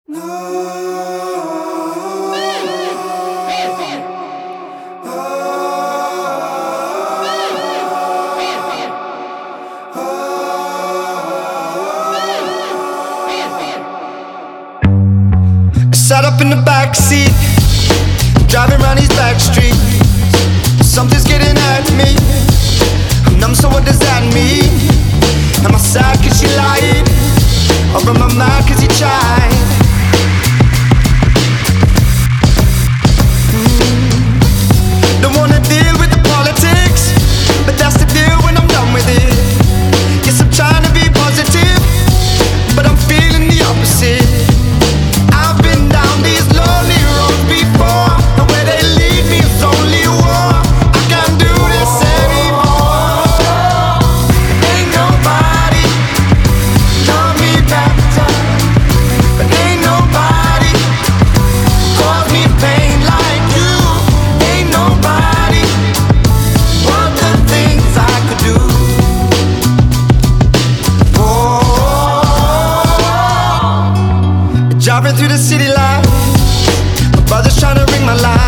Sat up in the backseat, driving around these back streets. Something's getting at me. I'm numb, so what does that mean? Am I sad cause you lied? Or am I mad cause you tried? Don't wanna deal with the politics, but that's the deal when I'm done with it. Yes, I'm trying to be positive, but I'm feeling the opposite. I've been down these lonely roads before, and where they lead me is only war. I can't do this anymore. Ain't nobody love me better, but ain't nobody cause me pain like you. Ain't nobody what the things I could do. Driving through the city lights, my brother's trying to ring my line.